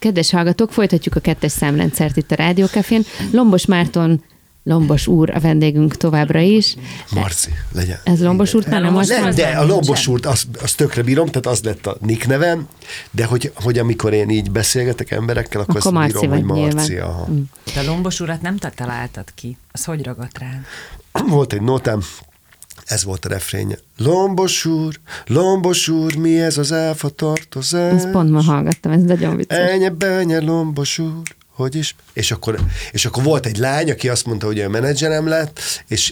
Kedves hallgatók, folytatjuk a 2-es számrendszert itt a Rádiókafén. Lombos Márton, Lombos úr a vendégünk továbbra is. Marci, legyen. Ez Lombos úr, nem most nem, de a Lombos úrt, azt tökre bírom, tehát az lett a nick nevem, de hogy amikor én így beszélgetek emberekkel, akkor azt Marci bírom, hogy Marci. De a Lombos urat nem te találtad ki. Az hogy ragadt rá? Volt egy nótám, ez volt a refrénye. Lombos úr, mi ez az áfa tartozás? Ezt pont ma hallgattam, ez nagyon vicces. Enye, Lombos úr. Hogy is? És akkor volt egy lány, aki azt mondta, hogy a menedzserem lett, és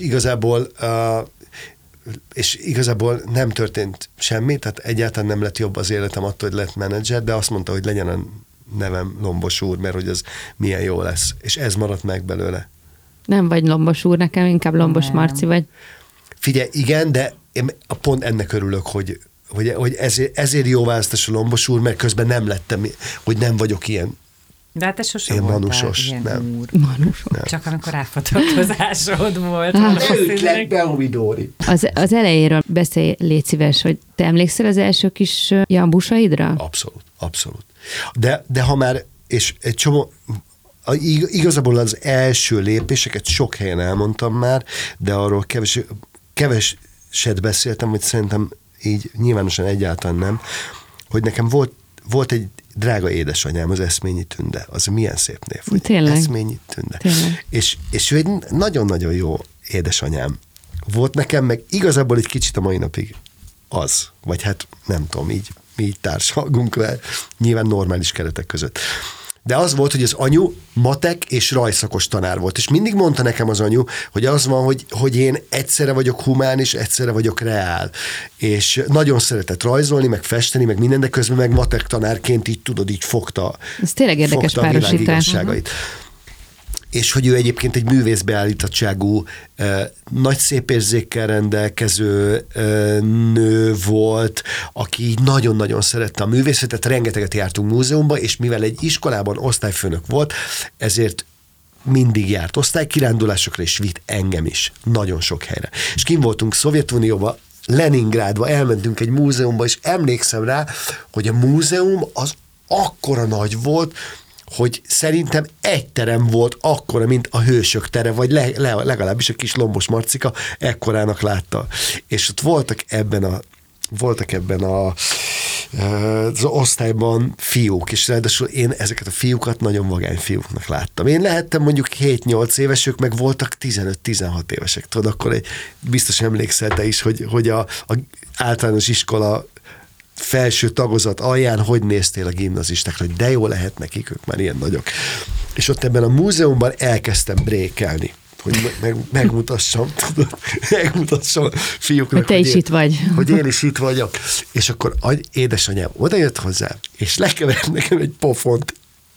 igazából nem történt semmi, tehát egyáltalán nem lett jobb az életem attól, hogy lett menedzser, de azt mondta, hogy legyen a nevem Lombos úr, mert hogy az milyen jó lesz. És ez maradt meg belőle. Nem vagy Lombos úr, nekem inkább Lombos Marci vagy. Figyelj, igen, de én pont ennek örülök, hogy ezért jó választás a Lombos úr, mert közben nem lettem, hogy nem vagyok ilyen. De hát te sosem én voltál manusos, ilyen nem. úr. Manusos. Nem. Csak amikor áfatartozásod volt. Lett be, Omidóri. Az elejéről beszélj, légy szíves, hogy te emlékszel az első kis jambusaidra? Abszolút. De ha már, és egy csomó, igazából az első lépéseket sok helyen elmondtam már, de arról keveset beszéltem, hogy szerintem így nyilvánosan egyáltalán nem, hogy nekem volt egy drága édesanyám, az Eszményi Tünde. Az milyen szép név. Hogy tényleg? Eszményi Tünde. Tényleg. És ő egy nagyon-nagyon jó édesanyám volt nekem, meg igazából egy kicsit a mai napig az. Vagy hát nem tudom, mi így társalgunk le, nyilván normális keretek között. De az volt, hogy az anyu matek és rajszakos tanár volt, és mindig mondta nekem az anyu, hogy az van, hogy én egyszerre vagyok humán, és egyszerre vagyok reál. És nagyon szeretett rajzolni, meg festeni, meg minden, de közben meg matek tanárként így tudod, így fogta. Ez tényleg érdekes párosítás. És hogy ő egyébként egy művészbeállítottságú, nagy szép érzékkel rendelkező nő volt, aki így nagyon-nagyon szerette a művészetet, rengeteget jártunk múzeumba, és mivel egy iskolában osztályfőnök volt, ezért mindig járt osztálykirándulásokra, és vitt engem is nagyon sok helyre. És kint voltunk Szovjetunióba, Leningrádba, elmentünk egy múzeumba, és emlékszem rá, hogy a múzeum az akkora nagy volt, hogy szerintem egy terem volt akkora, mint a Hősök tere, vagy legalábbis a kis Lombos Marcika ekkorának látta. És ott voltak ebben az osztályban fiúk, és ráadásul én ezeket a fiúkat nagyon vagány fiúknak láttam. Én lehettem mondjuk 7-8 éves, ők meg voltak 15-16 évesek. Tudod, akkor biztos emlékszel te is, hogy a általános iskola felső tagozat alján hogy néztél a gimnazistákra, hogy de jó lehet nekik, ők már ilyen nagyok. És ott ebben a múzeumban elkezdtem brékelni, hogy megmutassam fiúknak, hogy te is itt vagy. Hogy én is itt vagyok. És akkor édesanyám odajött hozzá, és lekevert nekem egy pofont.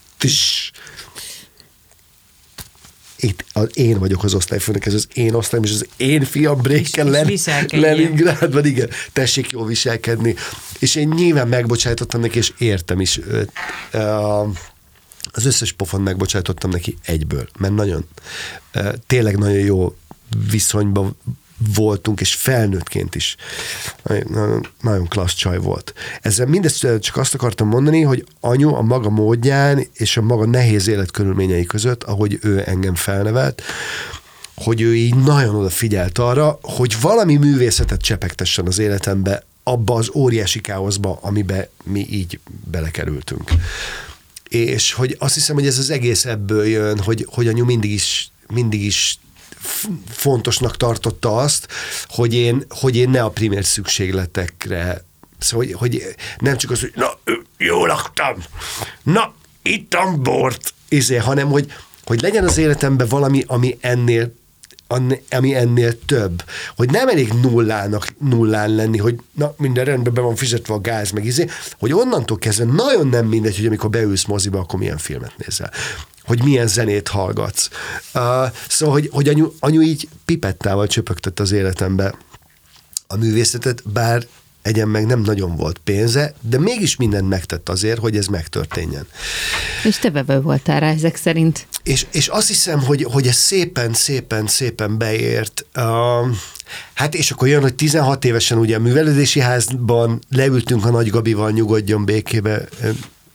Én vagyok az osztályfőnök, ez az én osztályom, és az én fiam brékel Leningrádban, igen, tessék jól viselkedni. És én nyilván megbocsátottam neki, és értem is őt. Az összes pofont megbocsátottam neki egyből, mert tényleg nagyon jó viszonyban voltunk, és felnőttként is nagyon klassz csaj volt. Ezzel mindezt csak azt akartam mondani, hogy anyu a maga módján és a maga nehéz életkörülményei között, ahogy ő engem felnevelt, hogy ő így nagyon odafigyelt arra, hogy valami művészetet csepegtessen az életembe, abba az óriási káoszba, amiben mi így belekerültünk. És hogy azt hiszem, hogy ez az egész ebből jön, hogy anyu mindig is fontosnak tartotta azt, hogy én ne a primér szükségletekre, szóval, hogy nem csak az, hogy na, jól laktam, na, ittam bort, hanem, hogy legyen az életemben valami, ami ennél több. Hogy nem elég nullán lenni, hogy na, minden rendben be van fizetve a gáz, meg hogy onnantól kezdve nagyon nem mindegy, hogy amikor beülsz moziba, akkor milyen filmet nézel. Hogy milyen zenét hallgatsz. Szóval, hogy anyu így pipettával csöpögtette az életembe a művészetet, bár egyen meg nem nagyon volt pénze, de mégis mindent megtett azért, hogy ez megtörténjen. És te vevő voltál rá ezek szerint. És azt hiszem, hogy ez szépen beért. Hát és akkor jön, hogy 16 évesen ugye a művelődési házban leültünk a Nagy Gabival, nyugodjon békébe,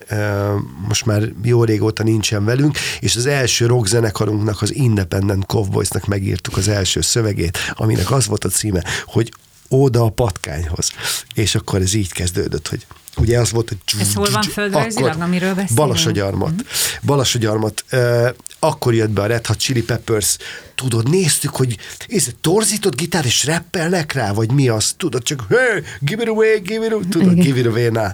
most már jó régóta nincsen velünk, és az első rockzenekarunknak, az Independent Cowboysnak megírtuk az első szövegét, aminek az volt a címe, hogy Óda a patkányhoz. És akkor ez így kezdődött, hogy ugye az volt, hogy... Ez hol van földrajzilag, amiről beszélünk? Balassagyarmat. Akkor jött be a Red Hot Chili Peppers, tudod, néztük, hogy ez torzított gitár, és rappelnek rá, vagy mi az? Tudod, csak hey, give it away, give it away now.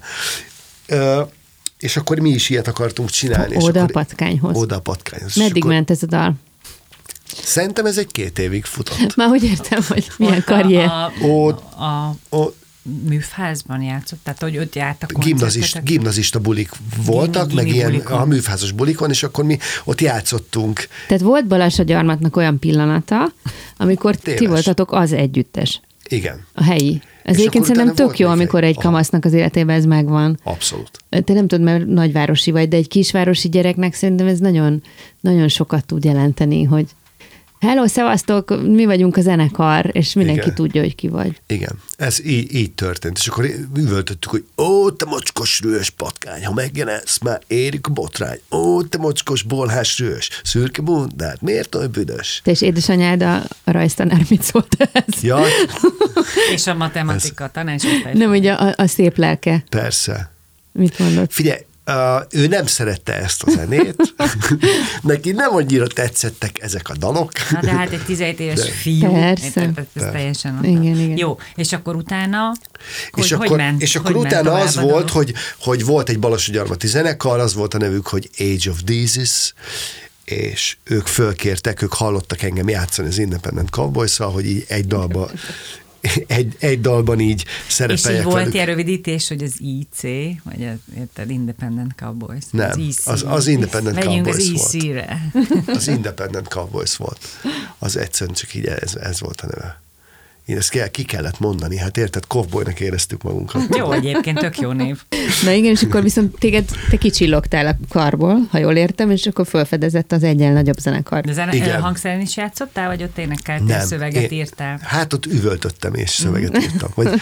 És akkor mi is ilyet akartunk csinálni. Oda a patkányhoz. Oda a patkányhoz. Meddig ment ez a dal? Szerintem ez egy 2 évig futott. Már úgy értem, hogy milyen karrier. A műfházban játszott? Tehát, hogy ott járt a koncertek? Gimnazista bulik voltak, meg ilyen a műfházas bulikon, és akkor mi ott játszottunk. Tehát volt Balassagyarmatnak olyan pillanata, amikor ti voltatok az együttes. Igen. A helyi. Ez egyébként szerintem tök jó, amikor egy kamasznak az életében ez megvan. Abszolút. Te nem tudod, mert nagyvárosi vagy, de egy kisvárosi gyereknek szerintem ez nagyon, nagyon sokat tud jelenteni, hogy hello, szevasztok, mi vagyunk a zenekar, és mindenki tudja, hogy ki vagy. Igen, ez így történt. És akkor üvöltöttük, hogy ó, te mocskos rős patkány, ha megjelensz, már érik a botrány. Ó, te mocskos bolhás rős, szürke bundát, miért olyan büdös? Te és édesanyád a rajztanár mit szólt ez? Ja. És a matematika tanács. Nem, ugye a szép lelke. Persze. Mit mondod? Figyelj, ő nem szerette ezt a zenét, neki nem annyira tetszettek ezek a dalok. Na de hát egy 17 éves fiú. Persze. Ez teljesen igen. Jó, és akkor utána és akkor utána az volt, hogy volt egy Balassagyarmati zenekar, az volt a nevük, hogy Age of Disease, és ők fölkértek, ők hallottak engem játszani az Independent Cowboys-szal, hogy így egy dalban így szerepeljek. És így volt velük. ilyen rövidítés, hogy az IC, vagy érted, Independent Cowboys. Nem, az Independent Cowboys volt. EC-re. Az Independent Cowboys volt. Az egyszerűen csak így ez volt a neve. Én ezt ki kellett mondani, hát érted, cowboynak éreztük magunkat. Jó, egyébként tök jó név. Na igen, és akkor viszont te kicsillogtál a karból, ha jól értem, és akkor felfedezett az egyen nagyobb zenekar. De hangszeren is játszottál, vagy ott énekeltél, szöveget írtál? Hát ott üvöltöttem és szöveget írtam, vagy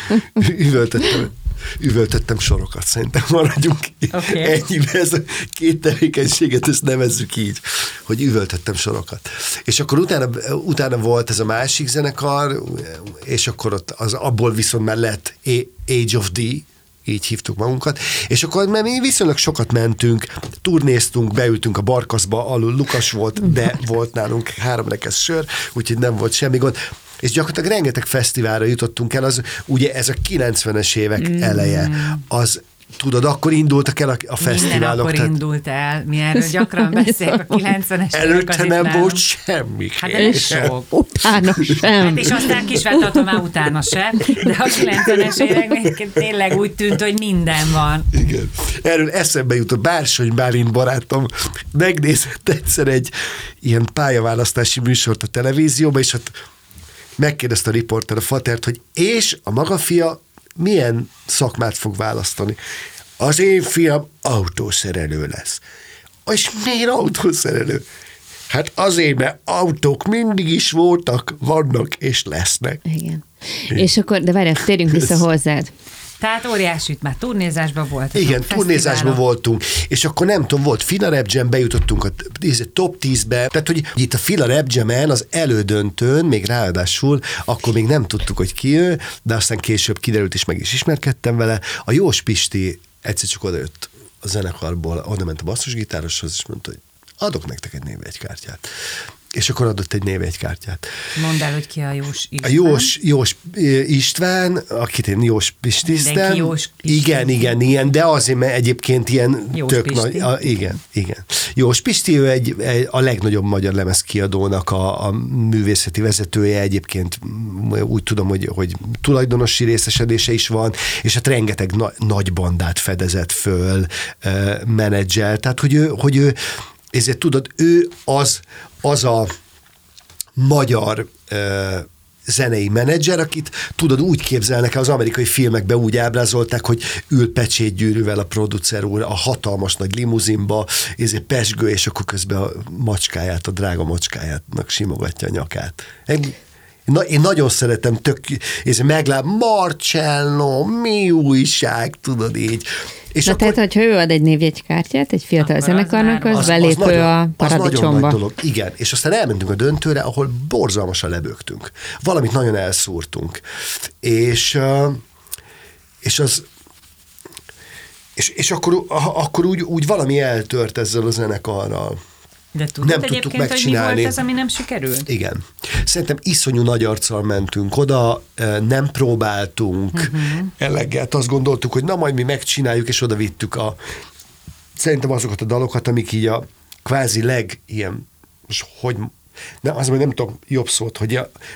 üvöltöttem sorokat, szerintem maradjunk ennyibe, ez a két tevékenységet, ezt nevezzük így, hogy üvöltöttem sorokat. És akkor utána volt ez a másik zenekar, és akkor ott abból viszont már lett Age of D, így hívtuk magunkat, és akkor mert mi viszonylag sokat mentünk, turnéztunk, beültünk a Barkaszba, alul Lukas volt, de volt nálunk 3 rekesz sör, úgyhogy nem volt semmi gond, és gyakorlatilag rengeteg fesztiválra jutottunk el, az ugye ez a 90-es évek eleje, az tudod, akkor indultak el a fesztiválok. Minden akkor indult el. Mi erről gyakran beszélünk a 90-es. Előtte nem volt semmi. Hát de sok. Utána sem. Hát és aztán kisváltatom már utána se, de a 90-es években tényleg úgy tűnt, hogy minden van. Igen. Erről eszembe jutott Bársony Bálint barátom, megnézett egyszer egy ilyen pályaválasztási műsort a televízióban, és ott megkérdezte a riporter a fatert, hogy és a maga fia milyen szakmát fog választani. Az én fiam autószerelő lesz. És miért autószerelő? Hát azért, mert autók mindig is voltak, vannak és lesznek. Igen. És akkor, de várjál, térjünk vissza hozzád. Tehát óriási, már turnézásban volt. Igen, turnézásban voltunk, és akkor nem tudom, volt Fila Rap Jam, bejutottunk a top 10-be, tehát hogy itt a Fila Rap Jam-en az elődöntőn, még ráadásul, akkor még nem tudtuk, hogy ki ő, de aztán később kiderült, és meg is ismerkedtem vele. A Jós Pisti egyszer csak odajött a zenekarból, oda ment a basszusgitároshoz, és mondta, hogy adok nektek egy névjegykártyát. És akkor adott egy névjegykártyát. Mondd el, hogy ki a Jós István. A Jós István, akit én Jós Pistiztem. Igen, de azért, mert egyébként ilyen Jós tök Pisti. nagy. Igen. Jós Pisti, ő a legnagyobb magyar lemezkiadónak a művészeti vezetője, egyébként úgy tudom, hogy tulajdonosi részesedése is van, és hát rengeteg nagy bandát fedezett föl, menedzsel, tehát hogy ő ezért tudod, ő az a magyar zenei menedzser, akit tudod, úgy képzelnek el, az amerikai filmekben úgy ábrázolták, hogy ül pecsétgyűrűvel a producer úr a hatalmas nagy limuzinba, ezért pesgő, és akkor közben a macskáját, a drága macskájának simogatja a nyakát. Én nagyon szeretem, Marcello, mi újság, tudod így. És akkor, tehát, hogyha ő ad egy névjegykártyát egy fiatal zenekarnak, az belépő a paradicsomba. Az nagyon nagy dolog, igen. És aztán elmentünk a döntőre, ahol borzalmasan lebögtünk. Valamit nagyon elszúrtunk. És akkor úgy valami eltört ezzel a zenekarral. De nem tudtuk megcsinálni. Hogy mi volt az, ami nem sikerült? Igen. Szerintem iszonyú nagy arccal mentünk oda, nem próbáltunk eleget, azt gondoltuk, hogy na majd mi megcsináljuk, és oda vittük szerintem azokat a dalokat, amik így a kvázi ilyen, most hogy, nem tudom jobb szót, hogy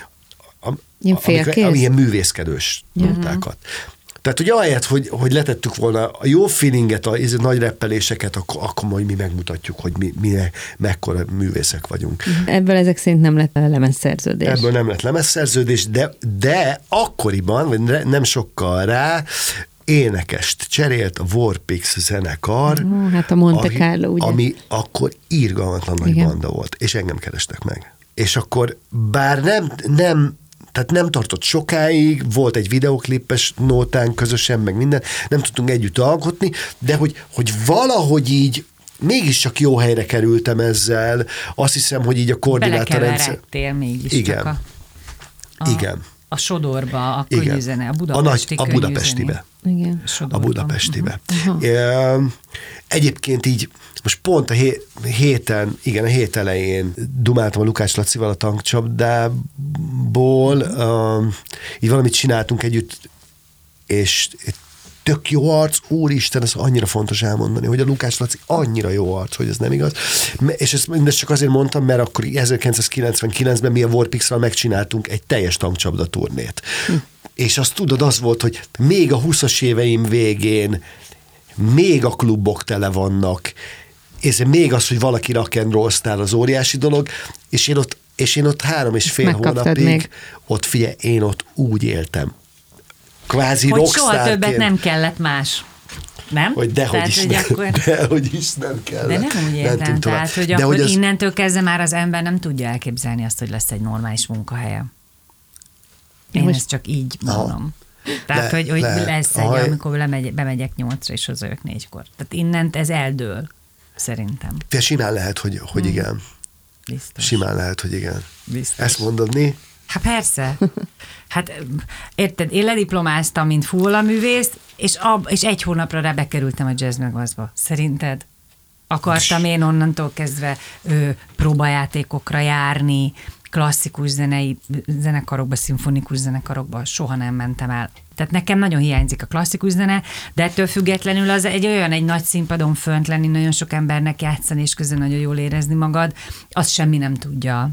ilyen művészkedős notákat. Tehát, hogy ahelyett, hogy letettük volna a jó feelinget, a nagy reppeléseket, akkor majd mi megmutatjuk, hogy mi mekkora művészek vagyunk. Ebből ezek szerint nem lett lemezszerződés. Ebből nem lett lemezszerződés, de akkoriban, vagy nem sokkal rá, énekest cserélt a Warpix zenekar, hát a Monte Carlo, ugye? Ami akkor irgalmatlan nagy banda volt, és engem kerestek meg. És akkor bár tehát nem tartott sokáig, volt egy videoklipes nótánk közösen, meg minden, nem tudtunk együtt alkotni, de hogy valahogy így mégiscsak jó helyre kerültem ezzel, azt hiszem, hogy így a koordinátorrendszer... Belekeveredtél mégis igen. csak igen. A Sodorba, a könyvzene, a Budapestibe. Igen. A Budapestibe. Egyébként így most pont a hét elején dumáltam a Lukács Lacival a tankcsapdából, így valamit csináltunk együtt, és tök jó arc, úristen, ez annyira fontos elmondani, hogy a Lukács Laci annyira jó arc, hogy ez nem igaz. És ezt mindezt csak azért mondtam, mert akkor 1999-ben mi a Warpix-ral megcsináltunk egy teljes tankcsapda turnét. És azt tudod, az volt, hogy még a 20-as éveim végén még a klubok tele vannak, és még az, hogy valaki rock'n'roll sztár az óriási dolog, és én ott 3,5 hónapig, én ott úgy éltem. Kvázi rockstárként. Soha többet nem kellett más. Nem? Hogy dehogy is nem kellett. De nem úgy értem, tehát, hogy akkor innentől kezdve már az ember nem tudja elképzelni azt, hogy lesz egy normális munkahelye. Én ezt csak így mondom. Tehát, hogy lesz egy, amikor bemegyek 8-ra, és hazajövök 4-kor. Tehát innent ez eldől, szerintem. Simán lehet, hogy igen. Biztos. Simán lehet, hogy igen. Biztos. Ezt mondod, mi? Hát persze. Hát érted, én lediplomáztam, mint fúvolaművész, és 1 hónapra rá bekerültem a Jazz Megvazba. Szerinted? Akartam én onnantól kezdve próbajátékokra járni, klasszikus zenekarokba, szimfonikus zenekarokba, soha nem mentem el. Tehát nekem nagyon hiányzik a klasszikus zene, de ettől függetlenül az egy nagy színpadon fönt lenni, nagyon sok embernek játszani, és közben nagyon jól érezni magad, azt semmi nem tudja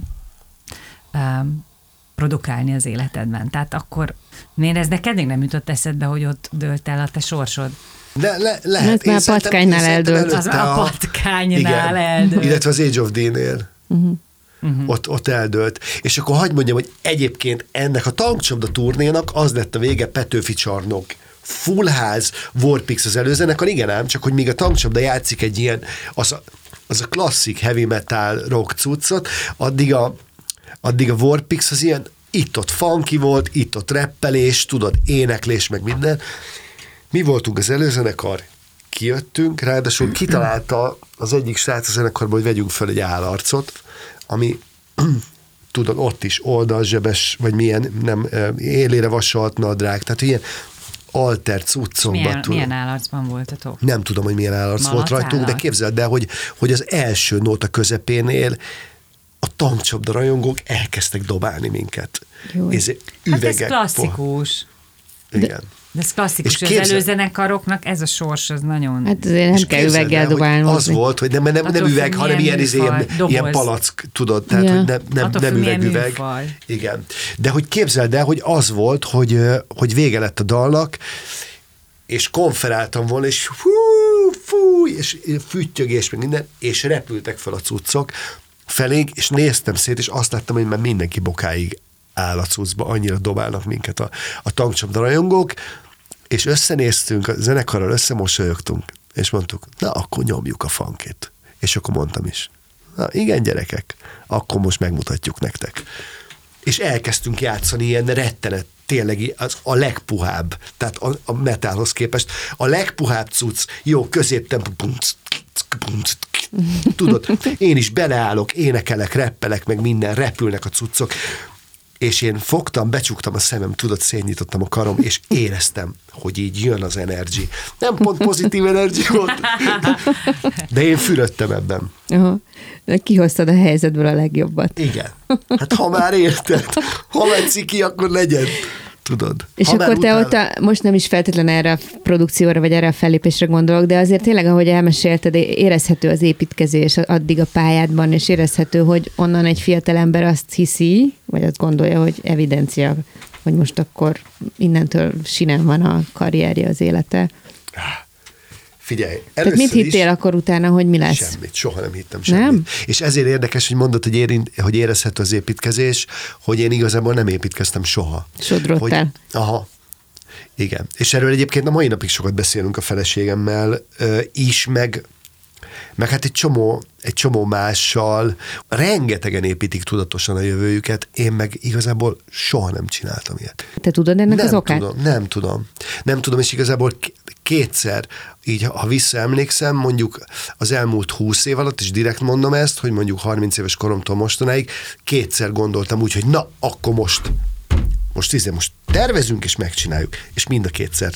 produkálni az életedben. Tehát akkor ez neked még nem jutott eszedbe, hogy ott dőlt el a te sorsod? Lehet. Ez már a Patkánynál eldőlt. Az a Patkánynál eldőlt. Illetve az Age of D-nél. Ott eldőlt. És akkor hagyd mondjam, hogy egyébként ennek a tankcsapda turnénak az lett a vége, Petőfi csarnok, full ház, Warpix az előzenekar, igen ám, csak hogy még a tankcsapda játszik egy ilyen, az a klasszik heavy metal rock cuccot, addig a Warpix az ilyen itt-ott funky volt, itt-ott reppelés, tudod, éneklés, meg minden. Mi voltunk az előzenekar, kijöttünk, ráadásul kitalálta az egyik srác a zenekarban, hogy vegyünk föl egy állarcot, ami tudod, ott is oldalzsebes, vagy milyen, nem, élére vasalt nadrág, tehát ilyen alter cuccokban. Milyen állarcban voltatok? Nem tudom, hogy milyen állarc volt rajtunk, de képzeld el, hogy az első nóta közepénél a tankcsapda rajongók elkezdtek dobálni minket. Hát ez klasszikus. Igen. De ez klasszikus, az előzenekaroknak ez a sors, az nagyon... Hát azért nem kell üveggel dobálni. Az volt, hogy nem üveg, hanem ilyen palack, tudod, tehát hogy nem üveg. Igen. De hogy képzeld el, hogy az volt, hogy vége lett a dalnak, és konferáltam volna, és és füttyögés, meg minden, és repültek fel a cuccok felénk, és néztem szét, és azt láttam, hogy már mindenki bokáig áll a cuccba, annyira dobálnak minket a tankcsapda rajongók, és összenéztünk, a zenekarral összemosolyogtunk, és mondtuk, na, akkor nyomjuk a funkit. És akkor mondtam is, na igen, gyerekek, akkor most megmutatjuk nektek. és elkezdtünk játszani ilyen rettenet, tényleg a legpuhább, tehát a metalhoz képest a legpuhább cucc, jó, középtempó, tudod, én is beleállok, énekelek, reppelek, meg minden, repülnek a cuccok, és én fogtam, becsuktam a szemem, tudod, szétnyitottam a karom, és éreztem, hogy így jön az energy. Nem pont pozitív energy volt, de én fürödtem ebben. Aha. Kihoztad a helyzetből a legjobbat. Igen. Hát ha már érted, ha már ciki, akkor legyen. Tudod. És akkor te ott most nem is feltétlen erre a produkcióra, vagy erre a fellépésre gondolok, de azért tényleg, ahogy elmesélted, érezhető az építkezés addig a pályádban, és érezhető, hogy onnan egy fiatalember azt hiszi, vagy azt gondolja, hogy evidencia, hogy most akkor innentől sinem van a karrierje, az élete. Figyelj, tehát mit hittél akkor utána, hogy mi lesz? Semmit, soha nem hittem semmit. Nem? És ezért érdekes, hogy mondod, hogy érezhető az építkezés, hogy én igazából nem építkeztem soha. Sodrottál. Aha. Igen. És erről egyébként a mai napig sokat beszélünk a feleségemmel is, meg hát egy csomó mással. Rengetegen építik tudatosan a jövőjüket, én meg igazából soha nem csináltam ilyet. Te tudod ennek az okát? Nem tudom, és igazából kétszer, így ha visszaemlékszem, mondjuk az elmúlt 20 év alatt, és direkt mondom ezt, hogy mondjuk 30 éves koromtól mostanáig, kétszer gondoltam úgy, hogy na, akkor most tervezünk és megcsináljuk. És mind a kétszer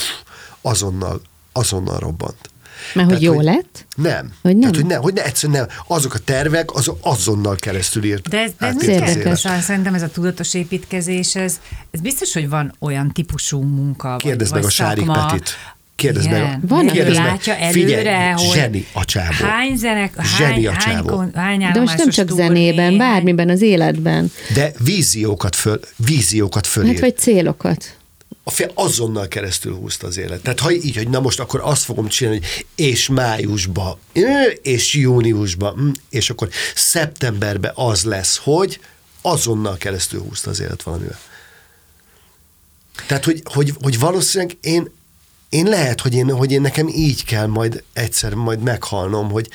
azonnal robbant. Mert hogy jó lett? Nem. Hogy nem? Tehát, hogy egyszerűen nem. Azok a tervek, azonnal keresztül írt. De ez érdekes. Szerintem ez a tudatos építkezés, ez biztos, hogy van olyan típusú munka. Kérdezd meg a Sárik Petit. Kérdezd meg. Van, aki látja előre, figyelj, hogy zseni a csávó. Hány de most nem csak zenében, bármiben az életben. De víziókat fölír. Hát vagy célokat. Azonnal keresztül húzta az élet. Tehát ha így, hogy na most akkor azt fogom csinálni, hogy és májusba, és júniusba, és akkor szeptemberben az lesz, hogy azonnal keresztül húzta az élet valamivel. Tehát, hogy valószínűleg én lehet, hogy én nekem így kell majd egyszer meghalnom, hogy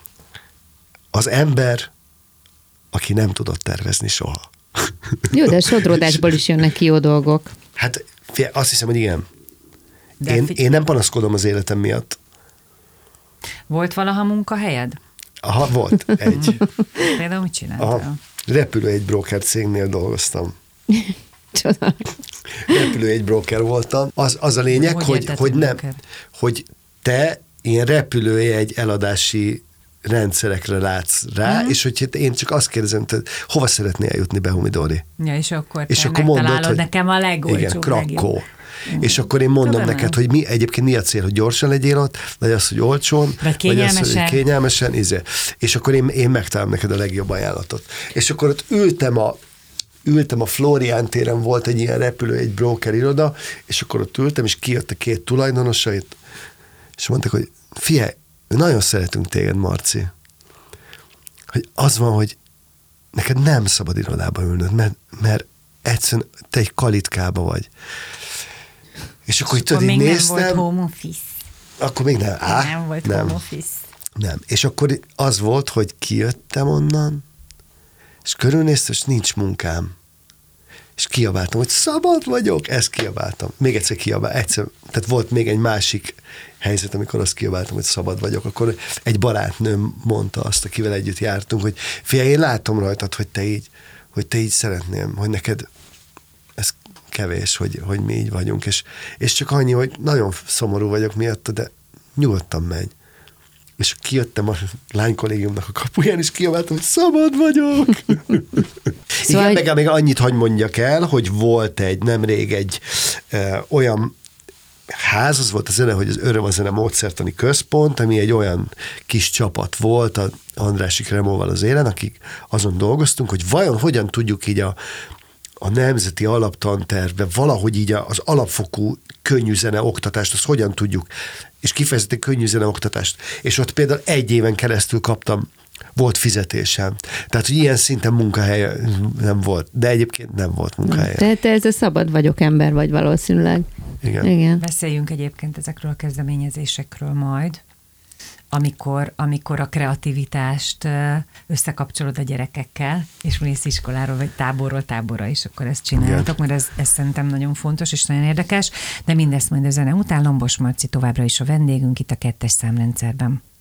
az ember, aki nem tudott tervezni soha. Jó, de a sodródásból is jönnek ki jó dolgok. Hát azt hiszem, hogy igen. Én nem panaszkodom az életem miatt. Volt valaha munkahelyed? Aha, volt egy. Például mit csináltál? Repülőjegybróker cégnél dolgoztam. Csoda. Repülőjegybróker voltam. Az a lényeg, hogy te ilyen repülőjegy eladási rendszerekre látsz rá, és hogy én csak azt kérdezem, tehát hova szeretnél eljutni, Behumi Dori? Ja, és akkor megtalálod, hogy nekem a legolcsóbb. Igen, Krakkó. És akkor én mondom neked, hogy egyébként mi a cél, hogy gyorsan legyél ott, vagy az, hogy olcsón, vagy az, hogy kényelmesen, és akkor én megtalálom neked a legjobb ajánlatot. És akkor ott ültem a Flórián téren, volt egy ilyen egy broker iroda, és akkor ott ültem, és kijött a két tulajdonosait, és mondták, hogy figyelj, nagyon szeretünk téged, Marci, hogy az van, hogy neked nem szabad irodába ülnöd, mert egyszerűen te egy kalitkába vagy. És akkor tudod, így néztem. Nem volt home office. Akkor még nem. Nem volt home office. Nem. És akkor az volt, hogy kijöttem onnan, és körülnéztem, és nincs munkám. És kiabáltam, hogy szabad vagyok, ezt kiabáltam. Még egyszer kiabáltam. Tehát volt még egy másik helyzet, amikor azt kiabáltam, hogy szabad vagyok. Akkor egy barátnőm mondta azt, akivel együtt jártunk, hogy figyelj, én látom rajtad, hogy te így szeretném, hogy neked ez kevés, hogy mi így vagyunk. És csak annyi, hogy nagyon szomorú vagyok miatta, de nyugodtan megy. És kijöttem a lánykollégiumnak a kapuján, és kiabáltam, hogy szabad vagyok. Szóval igen, még annyit hagy mondjak el, hogy volt nemrég egy olyan ház, az volt a zene, hogy az Öröm a Zene Módszertani Központ, ami egy olyan kis csapat volt a Andrássy Kremóval az élen, akik azon dolgoztunk, hogy vajon hogyan tudjuk így a nemzeti alaptantervbe valahogy így az alapfokú könnyű zene oktatást, azt hogyan tudjuk, és kifejezetten könnyű zene oktatást. És ott például 1 éven keresztül volt fizetésem. Tehát, hogy ilyen szinten munkahely nem volt, de egyébként nem volt munkahely. Tehát te ez a szabad vagyok ember vagy valószínűleg. Igen. Beszéljünk egyébként ezekről a kezdeményezésekről majd. amikor a kreativitást összekapcsolod a gyerekekkel, és mész iskoláról, vagy táborról táborra is, akkor ezt csináljátok, mert ez szerintem nagyon fontos, és nagyon érdekes, de mindezt majd a zene után. Lombos Marci továbbra is a vendégünk itt a 2-es számrendszerben.